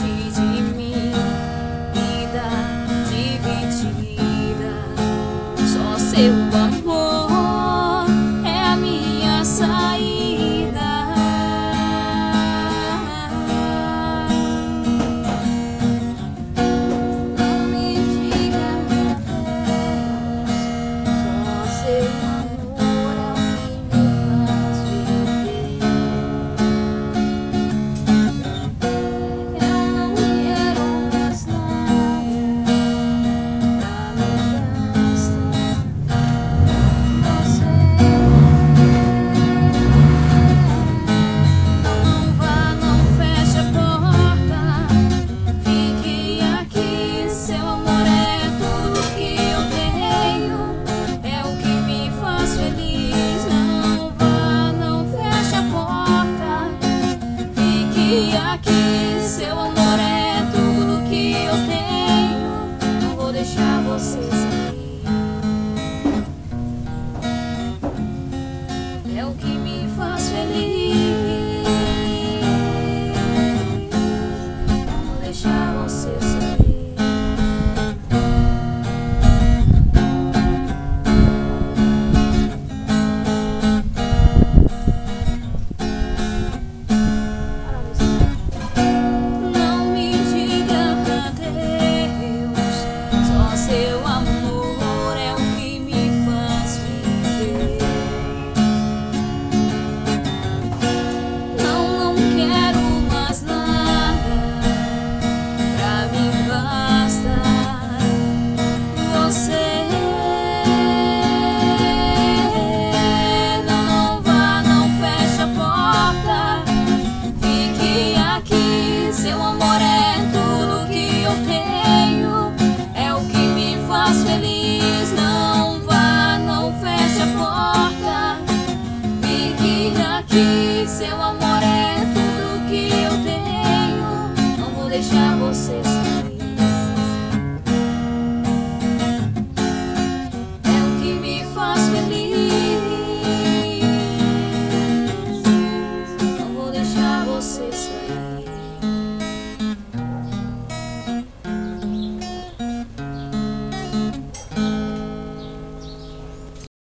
longe de mim, vida dividida. Só seu amor é a minha saída. Não me diga adeus, só seu amor é o que me faz viver. Eu não quero mais nada, pra mim basta você. Não vá, não feche a porta, fique aqui. Seu amor é tudo que eu tenho, é o que me faz feliz. Não vá, não feche a porta, fique aqui. Seu amor é